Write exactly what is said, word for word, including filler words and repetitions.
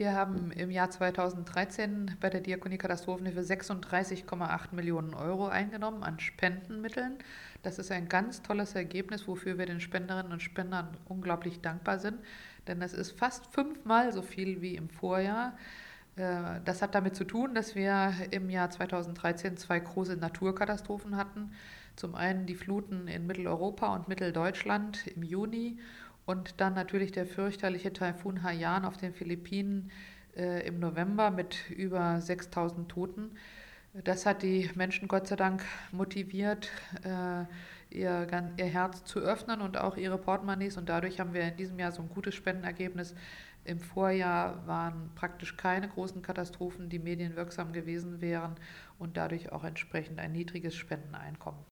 Wir haben im Jahr zweitausenddreizehn bei der Diakonie Katastrophenhilfe sechsunddreißig Komma acht Millionen Euro eingenommen an Spendenmitteln. Das ist ein ganz tolles Ergebnis, wofür wir den Spenderinnen und Spendern unglaublich dankbar sind, denn das ist fast fünfmal so viel wie im Vorjahr. Äh, Das hat damit zu tun, dass wir im Jahr zweitausenddreizehn zwei große Naturkatastrophen hatten. Zum einen die Fluten in Mitteleuropa und Mitteldeutschland im Juni und dann natürlich der fürchterliche Taifun Haiyan auf den Philippinen äh, im November mit über sechstausend Toten. Das hat die Menschen Gott sei Dank motiviert, äh, ihr, ihr Herz zu öffnen und auch ihre Portemonnaies. Und dadurch haben wir in diesem Jahr so ein gutes Spendenergebnis. Im Vorjahr waren praktisch keine großen Katastrophen, die medienwirksam gewesen wären und dadurch auch entsprechend ein niedriges Spendeneinkommen.